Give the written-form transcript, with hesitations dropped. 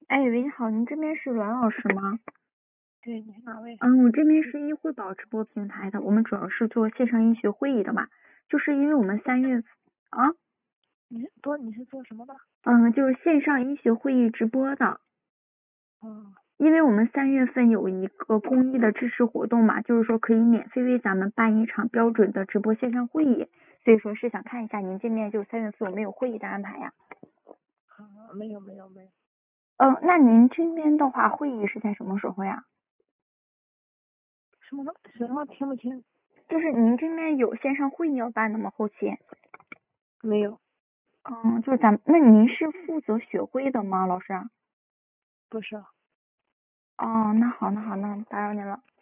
哎，喂，你好，您这边是阮老师吗？ 对，你是哪位？ 我这边是医惠宝直播平台的，我们主要是做线上医学会议的嘛，就是因为我们3月啊， 你是做什么的？ 就是线上医学会议直播的， 哦， 因为我们3月份有一个公益的支持活动嘛，就是说可以免费为咱们办一场标准的直播线上会议，所以说是想看一下您这边就3月份有没有会议的安排呀？ 没有没有没有， 那您这边的话，会议是在什么时候呀？ 什么听不清？ 就是您这边有线上会议要办的吗？后期？ 没有， 就是那您是负责学会的吗，老师？ 不是。 哦，那好，那打扰您了。